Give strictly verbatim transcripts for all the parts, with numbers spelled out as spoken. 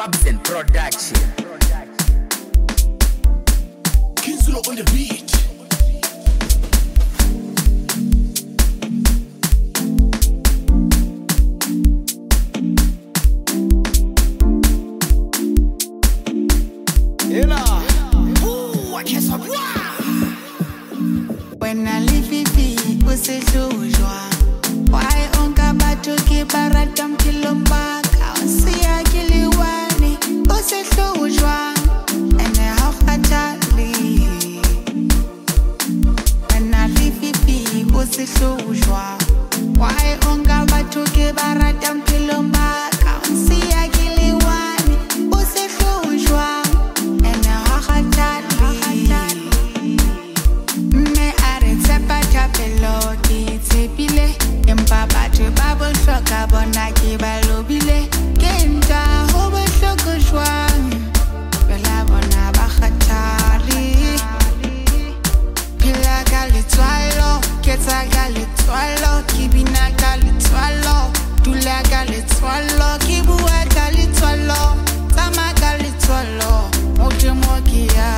Robson Production. Kinzulo on the beat. When I leave it, we say joie. Why on kabato ke baratam kilomba ka see a kiliwani, we say joie. And I have fatally. When I leave it, we say joie. Why on kabato ke baratam kilomba ka see a kiliwani, we say joie. And I have fatally. Tapelo ki tepile empa batho ba bohloka bona ke ba lobile ke nta ho bohloko jwang bela bona ba khathari phila ka letswalo ke tsa ka letswalo ke bina ka letswalo dula ka letswalo ke bua ka letswalo tsama ka letswalo mo ke mo ke ya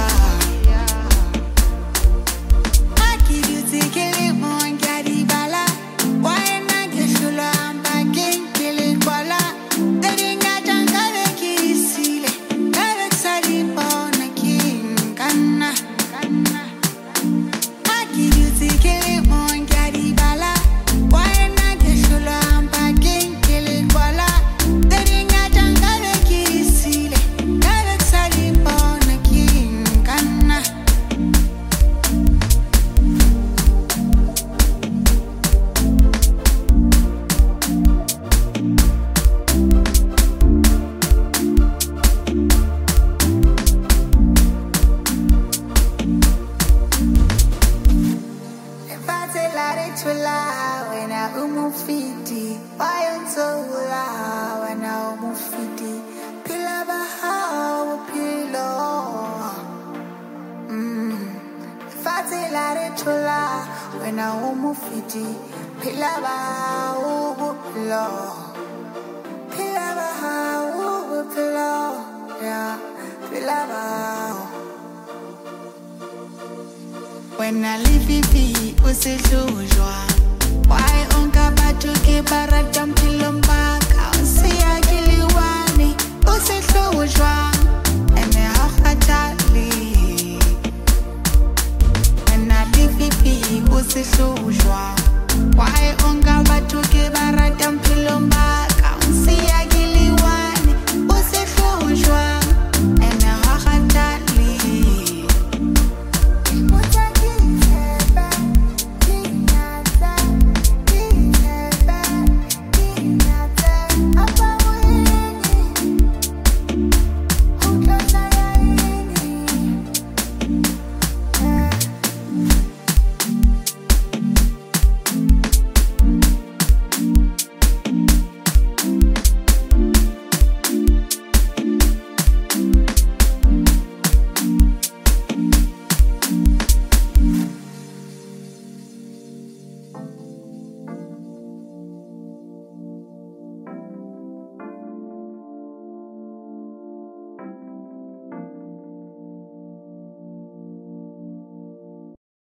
When I leave it, we say joie. Why on kabato ke baratam kilomba ka see a kiliwani, we say joie. And I have fatally. When I leave it, we say joie. Why on kabato ke baratam kilomba ka see a